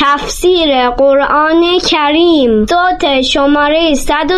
تفسیر قرآن کریم صوت شماره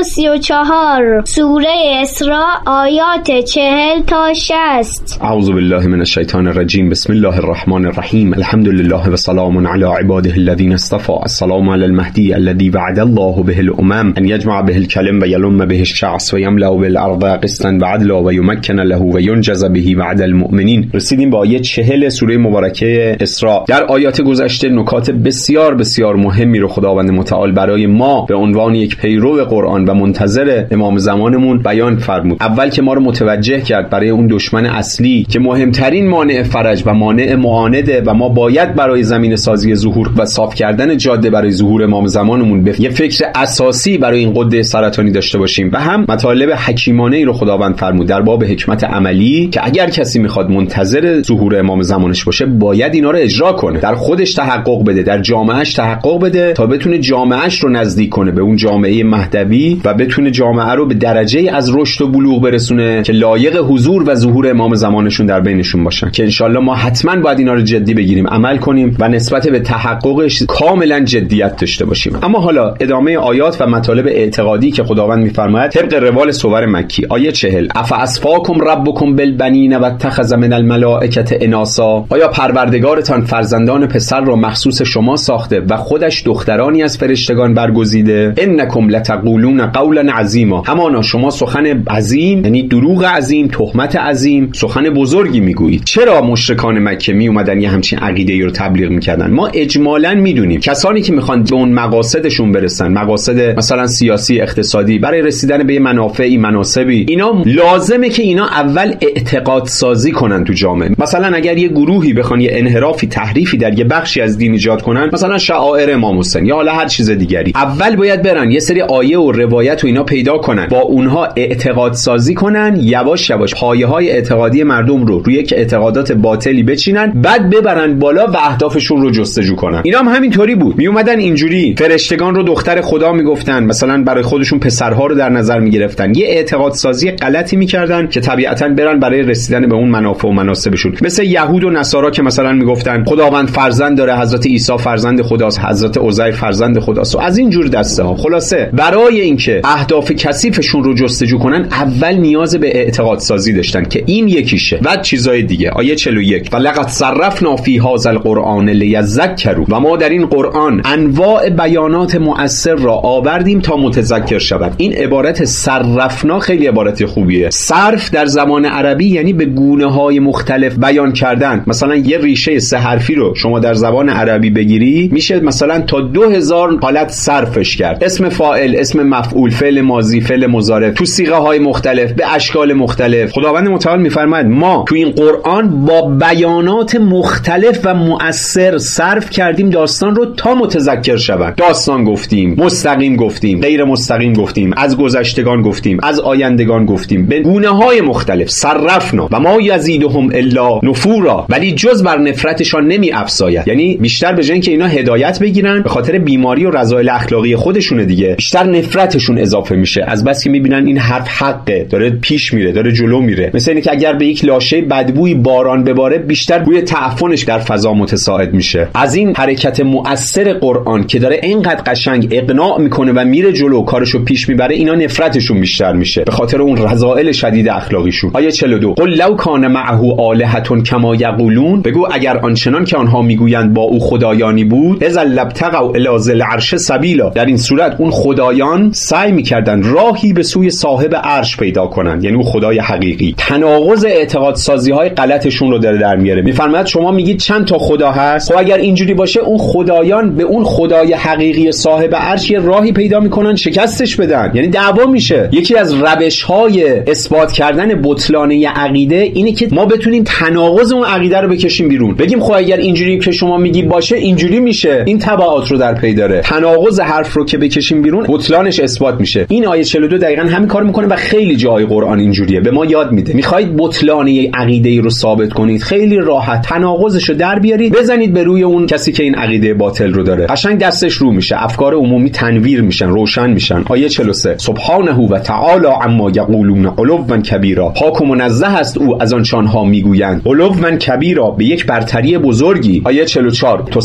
134 سوره اسراء آیات 40 تا 60. اعوذ بالله من الشیطان الرجیم. بسم الله الرحمن الرحیم. الحمد لله و سلام علی عباده الذین اصطفى. السلام علی المهدی الذی وعد الله به الامم ان یجمع به الکلم و یلم به الشعث و یملأ بالارض قسطا و عدلا و یمکن له و ینجز به وعد المؤمنین. رسیدیم به آیه 40 سوره مبارکه اسراء. در آیات گذشته نکات بسیار بسیار مهمی رو خداوند متعال برای ما به عنوان یک پیرو قرآن و منتظر امام زمانمون بیان فرمود. اول که ما رو متوجه کرد برای اون دشمن اصلی که مهمترین مانع فرج و مانع معانده و ما باید برای زمین سازی ظهور و صاف کردن جاده برای ظهور امام زمانمون به یه فکر اساسی برای این قده سرطانی داشته باشیم و هم مطالب حکیمانه ای رو خداوند فرمود در باب حکمت عملی که اگر کسی میخواد منتظر ظهور امام زمانش باشه باید اینا رو اجرا کنه، در خودش تحقق بده، در جامعهش تحقق بده تا بتونه جامعهش رو نزدیک کنه به اون جامعه مهدوی و بتونه جامعه رو به درجه از رشد و بلوغ برسونه که لایق حضور و ظهور امام زمانشون در بینشون باشن. که انشالله ما حتما باید اینا رو جدی بگیریم، عمل کنیم و نسبت به تحققش کاملا جدیت داشته باشیم. اما حالا ادامه آیات و مطالب اعتقادی که خداوند میفرماید طبق روال سور مکی. آیه 40: افاصفاکم ربکم بالبنین و اتخذ من الملائکه اناسا. آیا پروردگارتان فرزندان پسر را مخصوص شما ساخته و خودش دخترانی از فرشتگان برگزیده؟ انکم لتقولون قولا عظیما. همانا شما سخن عظیم، یعنی دروغ عظیم، تهمت عظیم، سخن بزرگی میگویید. چرا مشرکان مکه می اومدن یه همچین عقیده‌ای رو تبلیغ میکردن؟ ما اجمالاً میدونیم کسانی که میخوان به اون مقاصدشون برسن، مقاصد مثلا سیاسی، اقتصادی، برای رسیدن به منافعی، مناسبی، اینا لازمه که اینا اول اعتقاد سازی کنن تو جامعه. مثلا اگر یه گروهی بخوان یه انحرافی، تحریفی در یه بخشی از دین ایجاد کنن، مثلا شعائر امام حسین یا حالا هر چیز دیگری، اول باید برن یه سری آیه و روایت و اینا پیدا کنن، با اونها اعتقاد سازی کنن، یواش یواش پایه‌های اعتقادی مردم رو روی یک اعتقادات باطلی بچینن، بعد ببرن بالا و اهدافشون رو جستجو کنن. اینا هم همینطوری بود، می اومدن اینجوری فرشتگان رو دختر خدا میگفتن، مثلا برای خودشون پسرها رو در نظر میگرفتن، یه اعتقاد سازی غلطی میکردن که طبیعتاً برن برای رسیدن به اون منافع و مناسبشون. مثل یهود و نصارا که مثلا میگفتن خداوند فرزند داره، حضرت عیسی فرزند خداست، حضرت عزیر فرزند خداست و از این جور دسته ها. خلاصه برای اینکه اهداف کثیفشون رو جستجو کنن اول نیاز به اعتقاد سازی داشتن که این یکیشه و چیزای دیگه. آیه 41: ولقد صرفنا فی هذا القرآن لیذکروا. و ما در این قرآن انواع بیانات مؤثر را آوردیم تا متذکر شوند. این عبارت صرفنا خیلی عبارت خوبیه. صرف در زبان عربی یعنی به گونه‌های مختلف بیان کردن. مثلا یه ریشه سه حرفی رو شما در زبان عربی بگیری میشه مثلا تا 2000 حالت صرفش کرد. اسم فاعل، اسم مفعول، فعل ماضی، فعل مضارع، تو صیغه‌های مختلف، به اشکال مختلف. خداوند متعال میفرماید ما تو این قرآن با بیانات مختلف و مؤثر صرف کردیم داستان رو تا متذکر شوند. داستان گفتیم، مستقیم گفتیم، غیر مستقیم گفتیم، از گذشتگان گفتیم، از آیندگان گفتیم، به گونه‌های مختلف صرفنا و ما یزیدهم الا نفورا. ولی جز بر نفرتشان نمی افزاید، یعنی بیشتر به جای اینکه اینا هدایت بگیرن به خاطر بیماری و رذایل اخلاقی خودشونه دیگه، بیشتر نفرتشون اضافه میشه. از بس که میبینن این حرف حقه، داره پیش میره، داره جلو میره. مثل اینه که اگر به یک لاشه بدبوی باران بباره بیشتر بوی تعفنش در فضا متساعد میشه. از این حرکت مؤثر قرآن که داره اینقدر قشنگ اقناع میکنه و میره جلو، کارشو پیش میبره، اینا نفرتشون بیشتر میشه به خاطر اون رذائل شدید اخلاقیشون. آیه 42: قل لو کان معه آلهة کما یقولون. بگو اگر آنچنان که آنها میگویند با او خدایانی بود، اذا لابتغوا الی ذی العرش سبیلا. در این صورت اون خدایان سعی میکردن راهی به سوی صاحب عرش پیدا کنند، یعنی اون خدای حقیقی. تناقض اعتقاد سازی های غلطشون رو در میاره. میفرماید شما میگید چند تا خدا هست، خب اگر اینجوری باشه اون خدایان به اون خدای حقیقی صاحب عرش یه راهی پیدا میکنن شکستش بدن، یعنی دعوا میشه. یکی از روش‌های اثبات کردن بطلان یه عقیده اینه که ما بتونیم تناقض اون عقیده رو بکشیم بیرون، بگیم خب اگر اینجوری که شما میگی باشه اینجوری میشه، این تبعات رو در پی داره. تناقض حرف رو که بکشیم بیرون بطلانش اثبات میشه. این آیه 42 دقیقاً همین کارو میکنه و خیلی جای قرآن اینجوریه، به ما یاد میده. میخواید بطلان یه عقیده رو ثابت کنید، خیلی راحت تناقضش رو در بیارید، بزنید به روی اون کسی که این عقیده باطل رو داره، قشنگ دستش رو میشه، افکار عمومی تنویر میشن، روشن میشن. آیه 43: سبحانه و تعالی عما یقولون علوا کبیرا. پاک و منزه است او از آنچه آنها میگویند. علوا کبیرا به یک برتری بزرگی. آیه 44: تسبح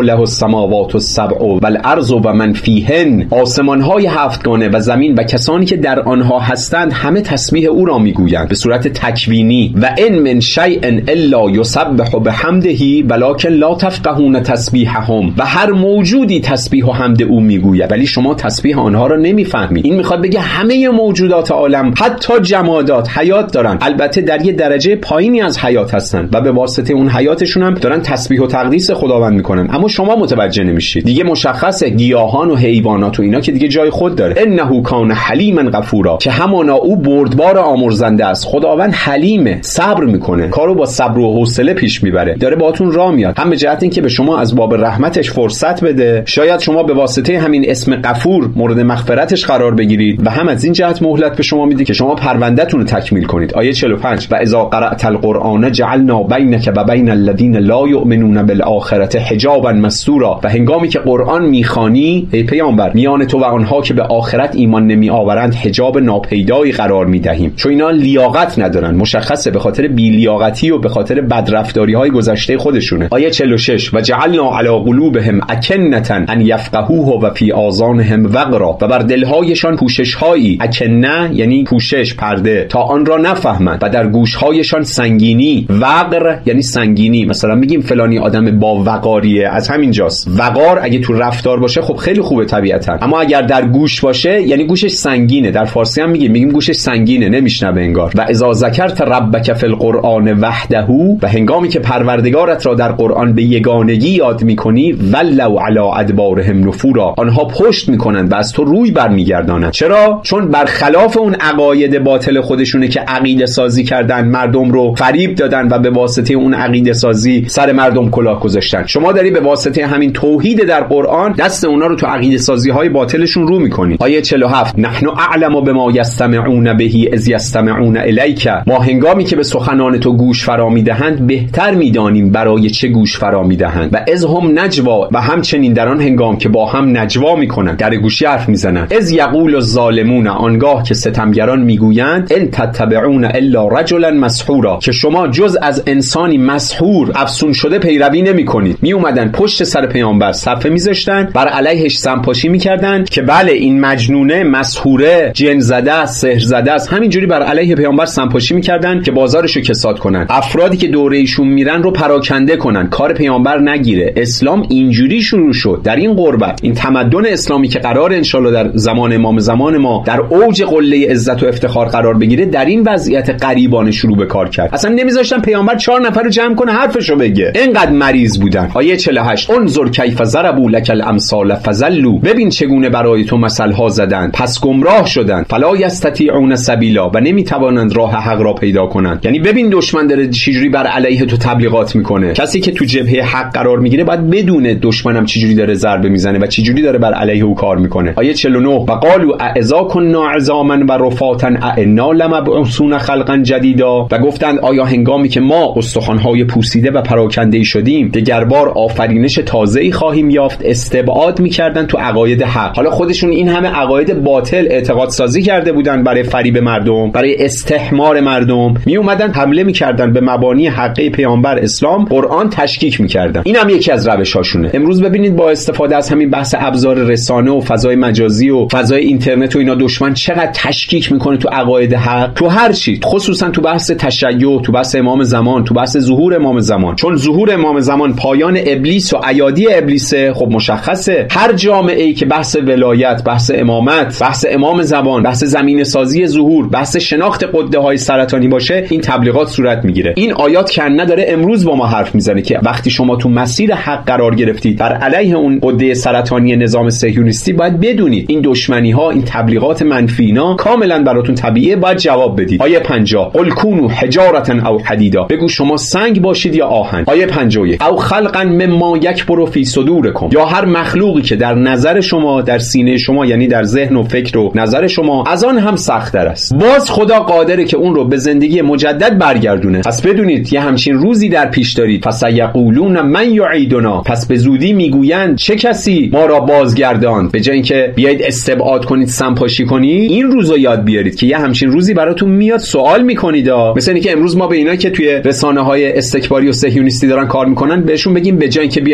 له السماوات السبع والارض و من فیهن، آسمان‌های هفتگانه و زمین و کسانی که در آنها هستند همه تسبیح او را میگویند به صورت تکوینی. و ان من شیء الا یسبح بحمده ولکن لا تفقهون تسبیحهم، و هر موجودی تسبیح و حمد او میگوید ولی شما تسبیح آنها را نمیفهمید. این میخواد بگه همه موجودات عالم حتی جمادات حیات دارن، البته در یه درجه پایینی از حیات هستن و به واسطه اون حیاتشون هم دارن تسبیح و تقدیس خداوند میکنن، اما شما متوجه نمیشید. دیگه مشخصه گیاهان و حیوانات و اینا که دیگه جای خود داره. انه کان حلیما غفورا، که همانا او بردبار آمرزنده است. خداوند حلیمه، صبر میکنه، کارو با صبر و حوصله پیش میبره، داره باهاتون راه میاد، هم به جهت اینکه به شما از باب رحمتش فرصت بده، شاید شما به واسطه همین اسم غفور مورد مغفرتش قرار بگیرید، و هم از این جهت مهلت به شما میده که شما پروندهتون رو تکمیل کنید. آیه 45 و اذا قرأت القرآن جعلنا بینک و بین الذین لا یؤمنون بالآخرة حجابا مستورا، و هنگامی که قرآن میخوانی ای پیامبر میان تو و آنها که به آخرت ایمان نمیآورند حجاب ناپیدایی قرار میدهیم، چون اینا لیاقت ندارن. مشخصه به خاطر بی‌لیاقتی و به خاطر بدرفتاری‌های گذشته خودشونه. آیه 46 و جعلنا علی قلوبهم اکنة ان یفقهوه و فی آذانهم وقرا، و بر دلهایشان پوشش‌هایی، اکنه یعنی پوشش، پرده، تا آن را نفهمند، و در گوش‌هایشان سنگینی، وقر یعنی سنگینی. مثلا میگیم فلانی آدم با وقاریه، از همین جاست. وقار اگه تو رفتار باشه خب خیلی خوبه طبیعتا، اما اگر در گوش باشه یعنی گوشش سنگینه. در فارسی هم میگیم گوشش سنگینه، نمیشنوه انگار. و اذا ذکرت ربک فی القرآن وحده، و هنگامی که پروردگارت را در قرآن به یگانگی یاد میکنی، ولوا علی ادبارهم نفورا، آنها پشت میکنند و از تو روی برمیگردانند. چرا؟ چون برخلاف اون عقاید باطل خودشونه که عقیده سازی کردن، مردم رو فریب دادن و به واسطه اون عقیده سازی سر مردم کلاه گذاشتن. شما داری به واسطه همین توحید در قرآن دست اونا رو تو عقیده سازی های باطلشون رو میکنی. آیه 47 نحن اعلم بما یستمعون به اذ یستمعون الیک، ما هنگامی که به سخنان تو گوش فرا میدهند بهتر میدانیم برای چه گوش فرا میدهند. و اذ هم نجوا، و همچنین در آن هنگام که با هم نجوا میکنند، در گوشی حرف میزنند. اذ یقول الظالمون، آنگاه که ستمگران میگویند ان تتبعون الا رجلا مسحورا، که شما جز از انسانی مسحور، افسون شده پیروی نمیکنید. می اومدن پشت سر پیامبر صفه میذاشتن، بر علیهش سمپاشی میکردن که بله این مجنونه، مسحوره، جن زده است، سحر زده است. همینجوری بر علیه پیامبر سمپاشی میکردن که بازارشو کساد کنن، افرادی که دوره ایشون میرن رو پراکنده کنن، کار پیامبر نگیره. اسلام اینجوری شروع شد، در این قربت، این تمدن اسلامی که قرار انشالله در زمان امام زمان ما در اوج قله عزت و افتخار قرار بگیره، در این وضعیت غریبانه شروع به کار کرد. اصلا نمیذاشتن پیامبر 4 نفر رو جمع کنه حرفشو بگه، اینقدر مریض بودن. آیه 48 انظر کیف ضربوا لك الامثال فضلوا، ببین چگونه برای تو مثل ها زدند پس گمراه شدند. فلا یستطيعون سبیلا، و نمیتوانند راه حق را پیدا کنند. یعنی ببین دشمن داره چجوری بر علیه تو تبلیغات میکنه. کسی که تو جبهه حق قرار میگیره باید بدونه دشمنم چجوری داره ضربه میزنه و چجوری داره بر علیه او کار میکنه. آیه 49 و قالوا اذا كنا عظاما و رفاتا انا لمبعوثون خلقا جدیدا، و گفتند آیا هنگامی که ما استخوان‌های پوسیده و پراکنده‌ای شدیم دگربار آفرینش تازه‌ای خواهیم یافت. استبعاد میکردن تو عقاید حق. حالا خودشون این همه عقاید باطل اعتقاد سازی کرده بودن برای فریب مردم، برای استحمار مردم، می اومدن حمله میکردن به مبانی حقه پیامبر اسلام، قرآن تشکیک میکردن. این هم یکی از روش‌هاشونه. امروز ببینید با استفاده از همین بحث ابزار رسانه و فضای مجازی و فضای اینترنت و اینا دشمن چقدر تشکیک میکنه تو عقاید حق، تو هر چی، خصوصا تو بحث تشیع، تو بحث امام زمان، تو بحث ظهور امام زمان. چون ظهور امام زمان پایان ابلیس و ایادی ابلیسه. خب مشخصه هر جامعه‌ای که بحث ولایت، بحث امامت، بحث امام زمان، بحث زمین سازی ظهور، بحث شناخت قده‌های سرطانی باشه، این تبلیغات صورت میگیره. این آیات کنه داره امروز با ما حرف میزنه که وقتی شما تو مسیر حق قرار گرفتید بر علیه اون قده سرطانی نظام صهیونیستی، باید بدونید این دشمنی‌ها، این تبلیغات منفی اینا کاملا براتون طبیعیه، باید جواب بدید. آیه 50 قل کونوا حجارة او حدیدا، بگو شما سنگ باشید یا آهن. آیه 51 او خلقا مما یکبر فی صدورکم، یا هر مخلوقی که در نظر شما، در سینه شما، یعنی در ذهن و فکر و نظر شما از آن هم سخت‌تر است. باز خدا قادره که اون رو به زندگی مجدد برگردونه. پس بدونید یه همچین روزی در پیش دارید. فسیقولون من یعیدنا، پس به زودی میگویند چه کسی ما را بازگرداند. به جای اینکه بیاید استبعاد کنید، سمپاشی کنید، این روزو یاد بیارید که یه همچین روزی براتون میاد سوال میکنید. مثلا اینکه امروز ما به اینا که توی رسانه‌های استکباری و صهیونیستی دارن کار میکنن بهشون بگیم به جای اینکه بیاید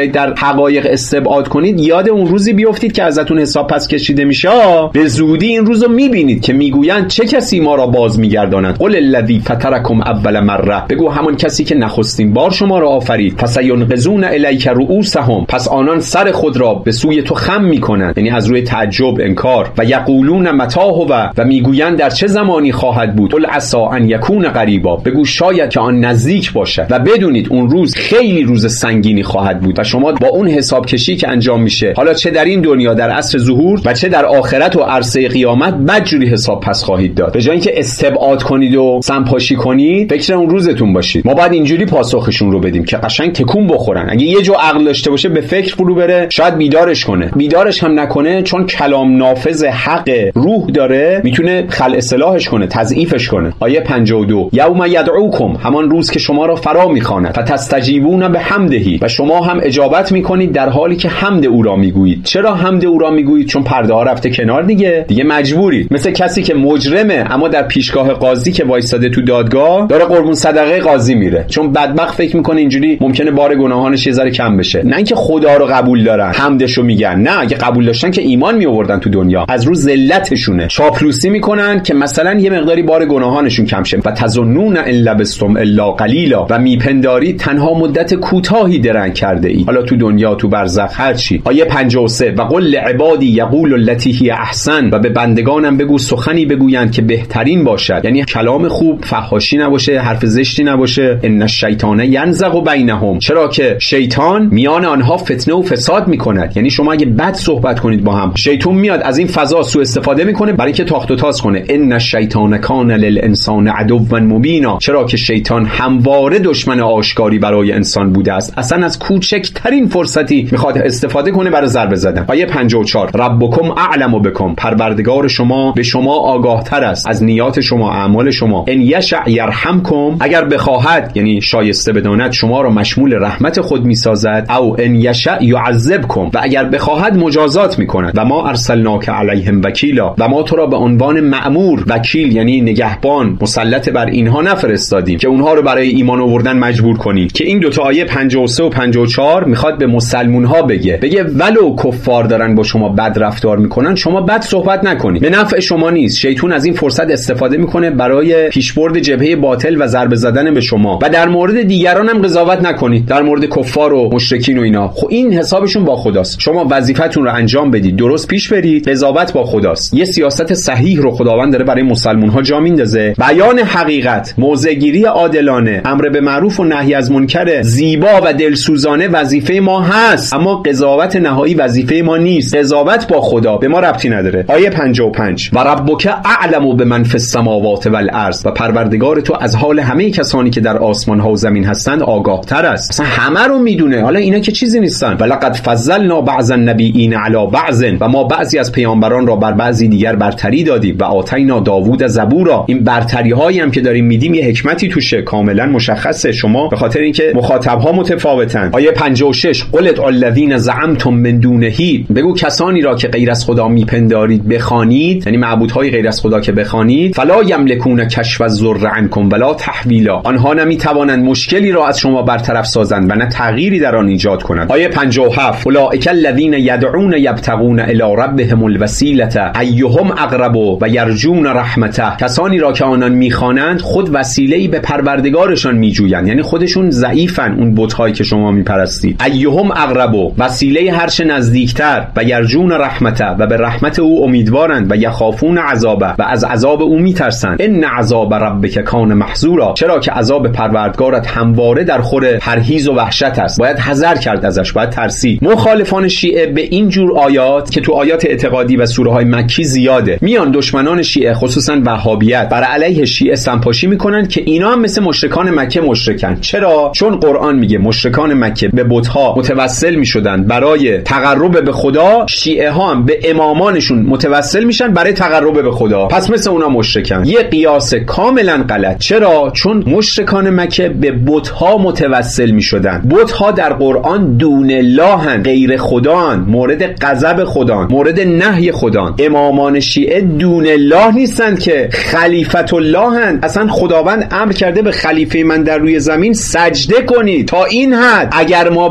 بیایید در حقایق استبعاد کنید، یاد اون روزی بیافتید که ازتون حساب پس کشیده میشه. به زودی این روزو میبینید که میگویند چه کسی ما را باز میگرداند. قل الذی فطرکم اول مره، بگو همون کسی که نخستین بار شما را آفرید. فسینغضون الیک رؤوسهم، پس آنان سر خود را به سوی تو خم میکنند، یعنی از روی تعجب، انکار. و یقولون متی هو، و میگویند در چه زمانی خواهد بود. قل عسى ان یکون قریبا، بگو شاید که آن نزدیک باشد. و بدونید اون روز خیلی روز سنگینی خواهد بود و شما با اون حساب کشی که انجام میشه، حالا چه در این دنیا در عصر ظهور و چه در آخرت و عرصه قیامت، بدجوری حساب پس خواهید داد. به جای اینکه استبعاد کنید و سمپاشی کنید، فکر اون روزتون باشید. ما باید اینجوری پاسخشون رو بدیم که قشنگ تکون بخورن. اگه یه جو عقل داشته باشه به فکر فرو بره، شاید بیدارش کنه. بیدارش هم نکنه، چون کلام نافذ حق روح داره، میتونه خلع اصلاحش کنه، تضعیفش کنه. آیه 52 یوم یدعوکم، همان روز که شما را فرا میخواند. فتستجیبون بحمده، و شما هم اجابت میکنید در حالی که حمد او را میگویید. چرا حمد او را میگویید؟ چون پرده ها رفته کنار دیگه مجبورید. مثل کسی که مجرمه اما در پیشگاه قاضی که وایساده تو دادگاه داره قربون صدقه قاضی میره، چون بدبخت فکر میکنه اینجوری ممکنه بار گناهانش یه ذره کم بشه. نه اینکه خدا رو قبول دارن حمدشو میگن، نه، اگه قبول داشتن که ایمان میآوردن تو دنیا. از رو ذلتشونه چاپلوسی میکنن که مثلا یه مقداری بار گناهانشون کم شه. و تظنون ان لبستم الا قلیلا، و میپندارید تنها مدت کوتاهی درنگ کرده ای، حالا تو دنیا، تو برزخ، هر چی. آیه 53 و قل لعبادی یقول التی هی احسن، و به بندگانم بگو سخنی بگویند که بهترین باشد، یعنی کلام خوب، فحاشی نباشه، حرف زشتی نباشه. ان الشیطان ینزغ بینهم، چرا که شیطان میان آنها فتنه و فساد میکند. یعنی شما اگه بد صحبت کنید با هم، شیطان میاد از این فضا سوء استفاده میکنه برای اینکه تاخت و تاز کنه. ان الشیطان کان للانسان عدوا مبینا، چرا که شیطان همواره دشمن آشکاری برای انسان بوده است، اصلا از کوچکترین فرصتی میخواد استفاده کنه برای ضربه زدن. آیه 54 ربکم اعلم بکم، پروردگار شما به شما آگاه تر است از نیات شما، اعمال شما. ان یشأ یرحمکم، اگر بخواهد، یعنی شایسته بداند، شما را مشمول رحمت خود میسازد. او ان یشأ یعذبکم، و اگر بخواهد مجازات میکند. و ما ارسلناک علیهم وکیلا، و ما تو را به عنوان مأمور، وکیل یعنی نگهبان، مسلط بر اینها نفرستادیم که اونها رو برای ایمان آوردن مجبور کنی. که این دوتا آیه 53 و 54 میخواد به مسلمون ها بگه ولو کفار دارن با شما بد رفتار میکنن، شما بد صحبت نکنید، به نفع شما نیست. شیطان از این فرصت استفاده میکنه برای پیشبرد جبهه باطل و ضربه زدن به شما. و در مورد دیگران هم قضاوت نکنید، در مورد کفار و مشرکین و اینا. خب این حسابشون با خداست، شما وظیفتون رو انجام بدید، درست پیش برید، قضاوت با خداست. یه سیاست صحیح رو خداوند داره برای مسلمون ها جا میندازه. بیان حقیقت، موضع‌گیری عادلانه، امر به معروف و نهی از منکر زیبا و دلسوزانه وظیفه ما هست، اما قضاوت نهایی وظیفه ما نیست. قضاوت با خدا به ما ربطی نداره. آیه 55 و ربک اعلم بمن فی السماوات والارض، و پروردگار تو از حال همه کسانی که در آسمان ها و زمین هستند آگاه تر است. اصلا همه رو میدونه. حالا اینا که چیزی نیستن. ولقد فضلنا بعض النبیین علی بعض، و ما بعضی از پیامبران را بر بعضی دیگر برتری دادیم. و آتینا داوود زبورا، این برتری هایی هم که داریم میدیم یه حکمتی توشه، کاملا مشخصه. شما به خاطر اینکه مخاطب ها متفاوتن. آیه 56 قل ادعوا الذین زعمتم من دونه، بگو کسانی را که غیر از خدا میپندارید بخوانید، یعنی معبودهای غیر از خدا که بخوانید. فلا یملکون کشف الضر عنکم ولا تحویلا، آنها نمیتوانند مشکلی را از شما برطرف سازند و نه تغییری در آن ایجاد کنند. آیه 57 اولئک الذین یدعون یبتغون الی ربهم الوسیله ایهم اقرب و یرجون رحمته، کسانی را که آنان میخوانند خود وسیله‌ای به پروردگارشان میجویند، یعنی خودشون ضعیفن، اون بت‌هایی که شما میپرستید. ایهم اقرب، وسیله هرچه نزدیکتر، و یرجون رحمته، و به رحمت او امیدوارند، و یخافون عذابه، و از عذاب او میترسند. ان عذاب ربک کان محذورا، چرا که عذاب پروردگارت همواره در خور پرهیز و وحشت است، باید حذر کرد ازش، باید ترسید. مخالفان شیعه به این جور آیات که تو آیات اعتقادی و سوره های مکی زیاده، میان دشمنان شیعه خصوصا وهابیت بر علیه شیعه سمپاشی میکنن که اینا هم مثل مشرکان مکه مشرکن. چرا؟ چون قرآن میگه مشرکان مکه به بت‌ها متوسل میشدن برای تقرب به خدا، شیعه ها هم به امامانشون متوسل میشن برای تقرب به خدا، پس مثل اونا مشرکن. یه قیاس کاملا غلط. چرا؟ چون مشرکان مکه به بت‌ها متوسل میشدن. بت‌ها در قرآن دون اللهن، غیر خدان، مورد غضب خدان، مورد نهی خدان. امامان شیعه دون الله نیستند که خلیفت اللهن. اصلا خداوند امر کرده به خلیفه من در روی زمین سجده کنید. تا این حد اگر ما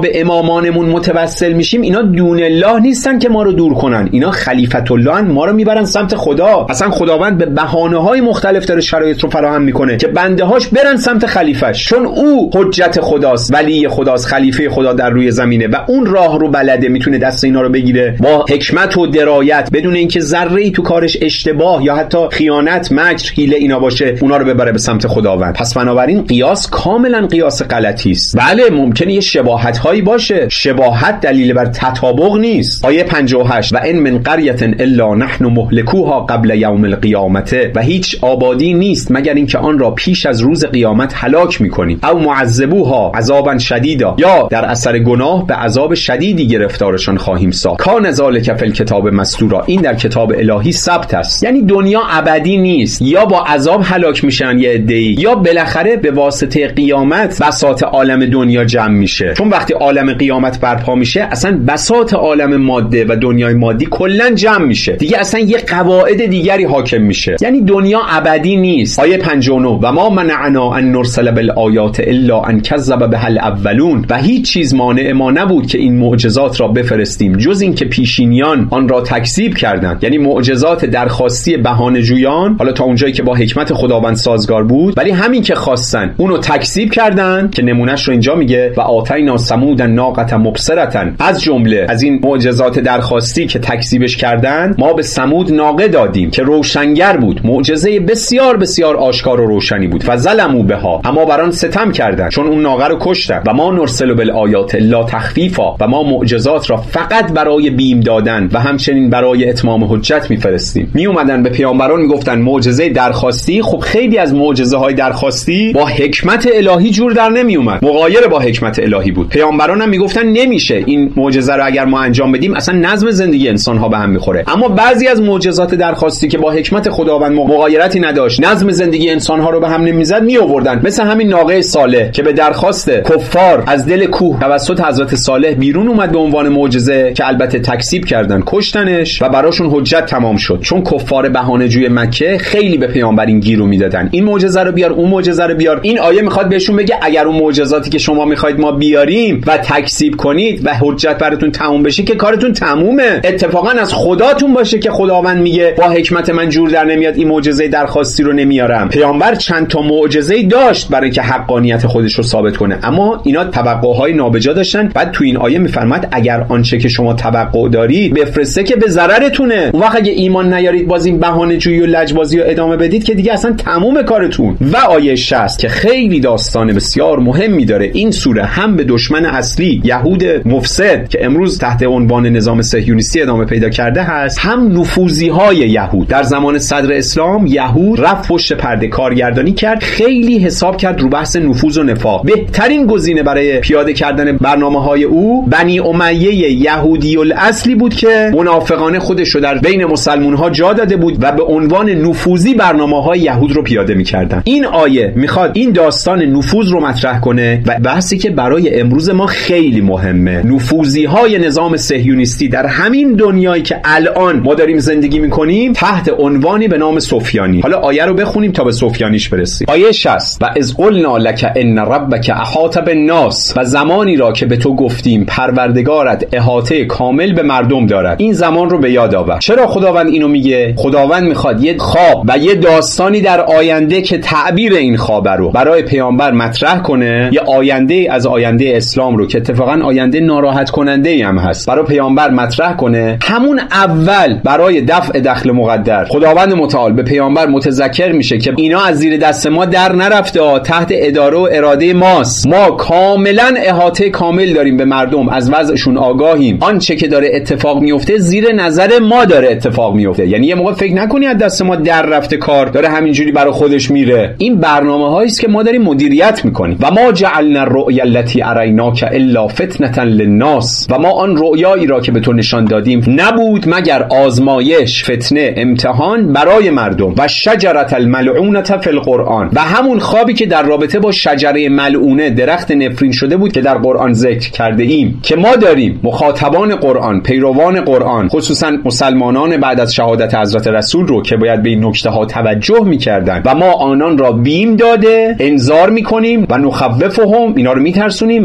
به امامانمون متوسل میشیم، اینا دون الله نیستن که ما رو دور کنن، اینا خلیفت الله، ما رو میبرن سمت خدا. اصلا خداوند به بهانه‌های مختلف داره شرایط رو فراهم میکنه که بنده‌هاش برن سمت خلیفه‌اش، چون او حجت خداست، ولی خداست، خلیفه خدا در روی زمینه و اون راه رو بلده، میتونه دست اینا رو بگیره با حکمت و درایت بدون اینکه ذره‌ای تو کارش اشتباه یا حتی خیانت، مکر، حیله اینا باشه، اونا رو ببره به سمت خداوند. پس بنابراین قیاس کاملا قیاس غلطی است. بله ممکنه یه شباهت هایی باشه، شباهت دلیل بر تطابق نیست. آیه 58 و ان من قرية الا نحن مهلكوها قبل یوم القیامه، و هیچ آبادی نیست مگر اینکه آن را پیش از روز قیامت هلاک می‌کنیم، او معذبوها عذابا شدیدا، یا در اثر گناه به عذاب شدیدی گرفتارشان خواهیم ساخت. کان ذلک فی الکتاب مسطورا، این در کتاب الهی ثبت است. یعنی دنیا ابدی نیست، یا با عذاب هلاک میشن یه عده‌ای، یا بالاخره به واسطه قیامت بساط عالم دنیا جمع میشه. چون وقتی عالم قیامت برپا میشه، اصلا بساط عالم ماده و دنیای مادی کلا جمع میشه دیگه، اصلا یه قواعد دیگری حاکم میشه. یعنی دنیا ابدی نیست. آیه 59 و ما منعنا ان نرسل بالآیات الا ان کذب بها الاولون، و هیچ چیز مانع ما نبود که این معجزات را بفرستیم جز این که پیشینیان آن را تکذیب کردند. یعنی معجزات درخواستی بهانه‌جویان، حالا تا اونجایی که با حکمت خداوند سازگار بود، ولی همین که خواستن اونو تکذیب کردن که نمونهش رو اینجا میگه و آتینا ثمود الناقة مبصرة. از جمله از این معجزات درخواستی که تکذیبش کردن، ما به ثمود ناقه دادیم که روشنگر بود، معجزه بسیار بسیار آشکار و روشنی بود. فظلموا بها، اما بر آن ستم کردن چون اون ناقه رو کشتن. و ما نرسل بالآیات الا تخفیفا، و ما معجزات را فقط برای بیم دادن و همچنین برای اتمام حجت میفرستیم. می اومدن به پیامبران میگفتن معجزه درخواستی. خب خیلی از معجزه های درخواستی با حکمت الهی جور در نمی اومد، مغایر با حکمت الهی بود. پیامبران هم میگفتن نمیشه این معجزه رو اگر ما انجام بدیم اصلا نظم زندگی انسان ها به هم میخوره. اما بعضی از معجزات درخواستی که با حکمت خداوند مغایرتی نداشت، نظم زندگی انسان ها رو به هم نمیزد، می آوردن. مثل همین ناقه صالح که به درخواست کفار از دل کوه توسط حضرت صالح بیرون اومد به عنوان معجزه، که البته تکذیب کردن، کشتنش و براشون حجت تمام شد. چون کفار بهانه‌جوی مکه خیلی به پیامبر این گیرو میدادن، این معجزه رو بیار، اون معجزه رو بیار. این آیه میخواد بهشون بگه اگر اون معجزاتی که شما میخواید ما بیاریم و تکذیب کنید و حجت براتون تموم بشه که کارتون تمومه. اتفاقا از خداتون باشه که خداوند میگه با حکمت من جور در نمیاد، این معجزه درخواستی رو نمیارم. پیامبر چند تا معجزه داشت برای اینکه حقانیت خودش رو ثابت کنه، اما اینا توقعهای نابجا داشتن. بعد تو این آیه میفرماد اگر آنچه که شما توقع دارید بفرسته که به ضررتونه، اون وقت اگه ایمان نیارید باز این بهانه‌جویی و لجبازی رو ادامه بدید که دیگه اصلا تموم کارتون. و آیه 60 که خیلی داستان بسیار مهمی داره. این سوره هم به دشمن اصلی یهود مفسد که امروز تحت عنوان نظام صهیونیستی ادامه پیدا کرده هست، هم نفوذی‌های یهود. در زمان صدر اسلام یهود رفت پشت پرده کارگردانی کرد، خیلی حساب کرد رو بحث نفوذ و نفاق. بهترین گزینه برای پیاده کردن برنامه‌های او بنی امیه یهودی الاصلی بود که منافقانه خودش رو در بین مسلمان‌ها جا داده بود و به عنوان نفوذی برنامه‌های یهود رو پیاده می‌کردن. این آیه میخواد این داستان نفوذ رو مطرح کنه و بحثی که برای امروز ما خیلی مهمه. نفوذی‌های نظام صهیونیستی در همین دنیایی که الان ما داریم زندگی می‌کنیم تحت عنوانی به نام سفیانی. حالا آیه رو بخونیم تا به سفیانیش برسیم. آیه 60 و اذ قلنا لک ان ربک احاط بالناس، و زمانی را که به تو گفتیم پروردگارت احاطه کامل به مردم دارد. این زمان رو به یاد آور. چرا خداوند اینو میگه؟ خداوند میخواد یه خواب و یه داستانی در آینده که تعبیر این خواب رو برای پیامبر مطرح کنه، یه آینده از آینده اسلام رو که اتفاقا آینده ناراحت کننده ای هم هست برای پیامبر مطرح کنه. همون اول برای دفع دخل مقدر خداوند متعال به پیامبر متذکر میشه که اینا از زیر دست ما در نرفته، تحت اداره و اراده ماست. ما کاملا احاطه کامل داریم به مردم، از وضعشون آگاهیم. آنچه که داره اتفاق میفته زیر نظر ما داره اتفاق میفته. یعنی یه موقع فکر نکنی از دست ما در رفته، کار داره همینجوری برای خودش میره. این برنامه‌هایی است که ما داریم مدیریت میکنیم. و ما جعلنا الرؤیا التي اریناک الا فتنة للناس، و ما آن رؤیایی را که به تو نشان دادیم نبود مگر آزمایش، فتنه، امتحان برای مردم. و شجرة الملعونة فی القرآن، و همون خوابی که در رابطه با شجره ملعونه، درخت نفرین شده بود که در قرآن ذکر کرده ایم، که ما داریم مخاطبان قرآن، پیروان قرآن، خصوصا مسلمانان بعد از شهادت حضرت رسول رو که باید به این نکته ها توجه می‌کردن و ما آنان را بیم داده انذار می‌کنیم و نخوفهم، اینا رو می‌ترسونیم. فما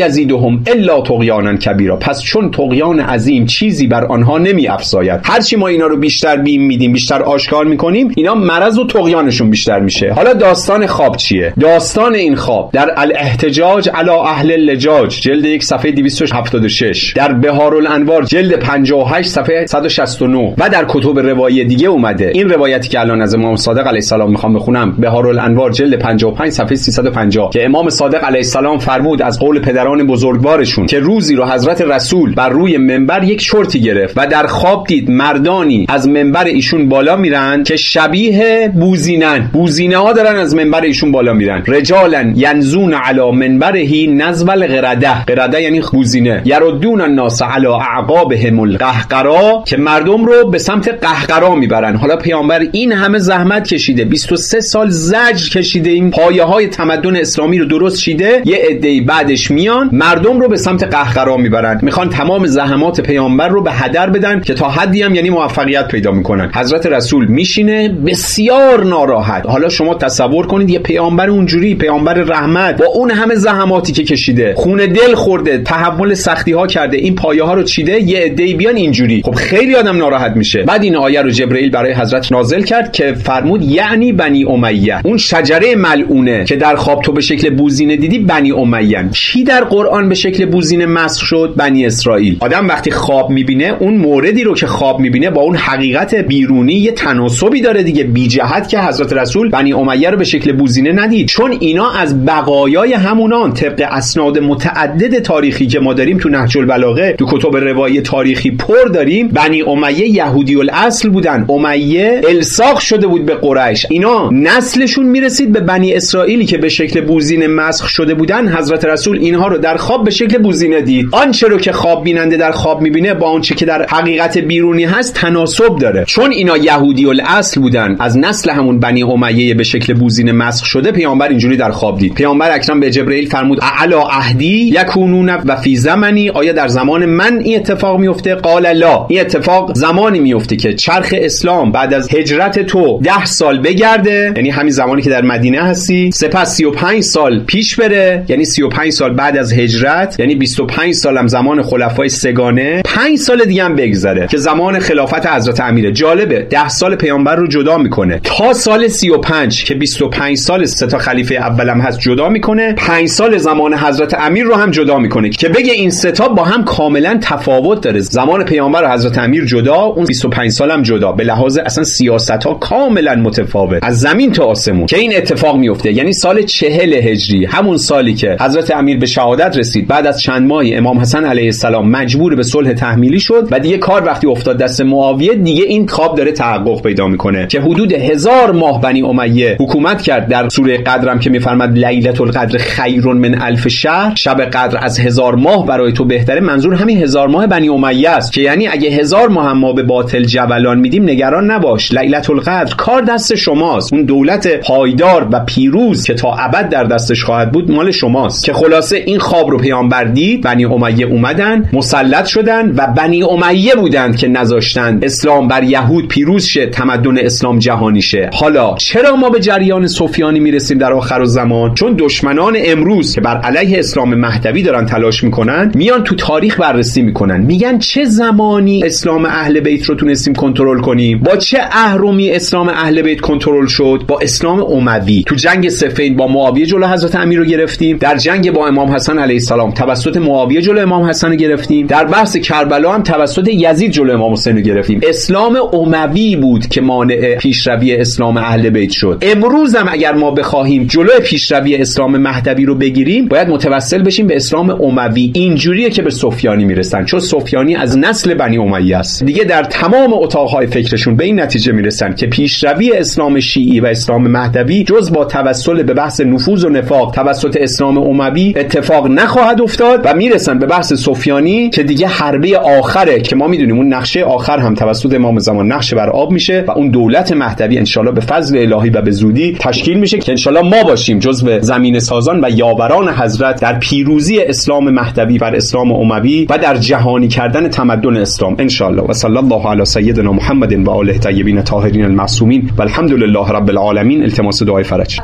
یزیدهم الا طغیانا کبیرا، پس چون طغیان عظیم چیزی بر آنها نمی افزاید. هرچی ما اینا رو بیشتر بیم میدیم، بیشتر آشکار میکنیم، اینا مرض و طغیانشون بیشتر میشه. حالا داستان خواب چیه؟ داستان این خواب در الاحتجاج علی اهل اللجاج جلد 1 صفحه 276، در بهارالانوار جلد 58 صفحه 169 و در کتب روایی دیگه اومده. این روایتی که الان از امام صادق علیه السلام میخوام بخونم، بهارالانوار جلد 55 صفحه 350، که امام صادق علیه السلام فرمود از قول پدران بزرگوارشون که روزی رو حضرت رسول بر روی منبر یک چرتی گرفت و در خواب دید مردانی از منبر ایشون بالا میرن که شبیه بوزینن، بوزینه ها دارن از منبر ایشون بالا میرن. رجالا ینزون علی منبره نزو القرده، قرده یعنی بوزینه، یردون الناس علی اعقابهم القهقرا، که مردم رو به سمت قهقرا میبرن. حالا پیامبر این همه زحمت کشیده، 23 سال زجر کشیده، این پایه های تمدن اسلامی رو درست چیده، یه عده‌ای بعدش میان مردم رو به سمت قهقرا میبرن، میخوان تمام زحمات پیامبر رو به هدر بدن که تا حدی هم یعنی موفقیت پیدا میکنن. حضرت رسول میشینه بسیار ناراحت. حالا شما تصور کنید یه پیامبر اونجوری، پیامبر رحمت، با اون همه زحماتی که کشیده، خون دل خورده، تحمل سختی ها کرده، این پایه ها رو چیده، یه عده‌ای بیان اینجوری، خب خیلی آدم ناراحت میشه. بعد این آیه رو جبرئیل برای حضرت نازل کرد که فرمود یعنی بنی امیه، اون شجره ملعونه که در خواب تو به شکل بوزینه دیدی بنی امیه. کی در قرآن به شکل بوزینه مسخ شد؟ بنی اسرائیل. آدم وقتی خواب میبینه اون موردی رو که خواب میبینه با اون حقیقت بیرونی یه تناسبی داره دیگه، بی جهت که حضرت رسول بنی امیه رو به شکل بوزینه ندید، چون اینا از بقایای همونان. طبق اسناد متعدد تاریخی که ما داریم تو نهج البلاغه، تو کتب روایی تاریخی پر داریم، بنی امیه یهودی الاصل بودن، امیه الساق شده بود به قریش، اینا نسلشون میرسید به بنی اسرائیلی که به شکل بوزینه مسخ شده بودن. حضرت رسول اینها رو در خواب به شکل بوزینه دید. آنچه رو که خواب بیننده در خواب میبینه با آنچه که در حقیقت بیرونی هست تناسب داره. چون اینا یهودی الاصل بودن، از نسل همون بنی امیه به شکل بوزینه مسخ شده، پیامبر اینجوری در خواب دید. پیامبر اکرم به جبرئیل فرمود اعلی عهدی یکونون و فی زمانی، آیا در زمان من این اتفاق میفته؟ قال لا، این اتفاق زمانی میفته که چرخ اسلام بعد از هجرت تو 10 سال بگرده، یعنی همین زمانی که در مدینه هستی، سپس 35 سال پیش بره، یعنی 35 سال بعد از هجرت، یعنی 25 سال هم زمان خلفای سگانه، 5 سال دیگه هم بگذره که زمان خلافت حضرت امیره. جالبه 10 سال پیامبر رو جدا میکنه، تا سال 35 که 25 سال سه تا خلیفه اولم هست جدا میکنه، 5 سال زمان حضرت امیر رو هم جدا میکنه که بگه این سه تا با هم کاملا تفاوت داره. زمان پیامبر و حضرت امیر جدا، اون 25 سال هم جدا، به لحاظ اصلا سیاست‌ها کاملا متفاوت از زمین تا آسمون که این اتفاق میفته. یعنی سال 40 هجری، همون سالی که حضرت امیر به شهادت رسید، بعد از چند ماهی امام حسن علیه السلام مجبور به صلح تحمیلی شد و دیگه کار وقتی افتاد دست معاویه، دیگه این خواب داره تحقق پیدا میکنه که حدود 1000 ماه بنی امیه حکومت کرد. در سوره قدرم که میفرماد لیلة القدر خیر من الف شهر، شب قدر از 1000 ماه برای تو بهتره، منظور همین 1000 ماه بنی امیه است که یعنی اگه 1000 ماه هم ما به باطل جولان میدیم نگران نباش، لیلة القدر کار دست شماست، اون دولت پایدار و پیروز که تا ابد در دستش خواهد بود مال شماست. که خلاصه این خواب رو پیامبر دید، بنی امیه اومدن مسلط شدن و بنی امیه بودند که نذاشتن اسلام بر یهود پیروز شه، تمدن اسلام جهانی شه. حالا چرا ما به جریان سفیانی میرسیم در آخر الزمان؟ چون دشمنان امروز که بر علیه اسلام مهدوی دارن تلاش میکنن، میان تو تاریخ بررسی میکنن، میگن چه زمانی اسلام اهل بیت رو تونستیم کنترل کنیم، با چه اهرمی اسلام اهل بیت کنترل شد؟ با اسلام اموی. تو جنگ صفین با معاویه جلو حضرت امیر رو گرفتیم، در جنگ با امام حسن علیه السلام توسط معاویه جلو امام حسن رو گرفتیم، در بحث کربلا هم توسط یزید جلو امام حسین رو گرفتیم. اسلام اموی بود که مانع پیشروی اسلام اهل بیت شد. امروز هم اگر ما بخواهیم جلوی پیشروی اسلام مهدوی رو بگیریم، باید متوسل بشیم به اسلام اموی. اینجوریه که به سفیانی میرسن، چون سفیانی از نسل بنی امیه است. دیگه در تمام اتاقهای فکرشون به این نتیجه میرسن که پیشروی اسلام شیعی و اسلام مهدوی جز با توسل به بحث نفوذ و نفاق توسط اسلام اموی اتفاق نخواهد افتاد و میرسن به بحث سفیانی که دیگه حربه آخره که ما میدونیم اون نقشه آخر هم توسط امام زمان نقشه بر آب میشه و اون دولت مهدوی انشالله به فضل الهی و به زودی تشکیل میشه که انشالله ما باشیم جزو زمین سازان و یاوران حضرت در پیروزی اسلام مهدوی بر اسلام اموی و در جهانی کردن تمدن اسلام انشالله. و صلی الله علی سیدنا محمد و آله الطیبین الطاهرین المعصومین و الحمد لله رب العالمین. التماس دعای فرج.